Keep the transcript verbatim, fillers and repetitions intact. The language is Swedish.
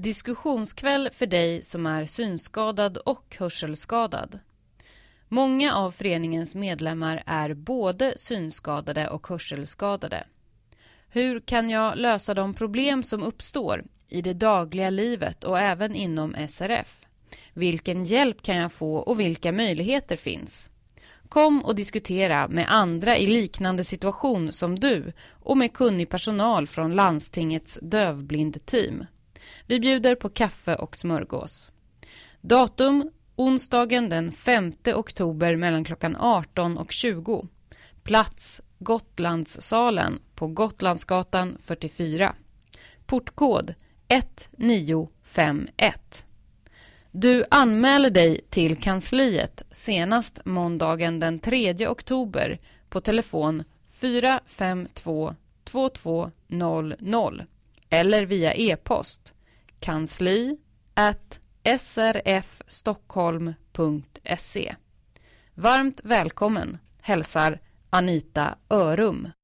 Diskussionskväll för dig som är synskadad och hörselskadad. Många av föreningens medlemmar är både synskadade och hörselskadade. Hur kan jag lösa de problem som uppstår i det dagliga livet och även inom S R F? Vilken hjälp kan jag få och vilka möjligheter finns? Kom och diskutera med andra i liknande situation som du och med kunnig personal från landstingets dövblindteam. Vi bjuder på kaffe och smörgås. Datum onsdagen den femte oktober mellan klockan arton och tjugo. Plats Gotlandssalen på Gotlandsgatan fyrtiofyra. Portkod ett nio fem ett. Du anmäler dig till kansliet senast måndagen den tredje oktober på telefon fyra fem två två två noll noll eller via e-post kansli at srfstockholm punkt se. Varmt välkommen, hälsar Anita Örum.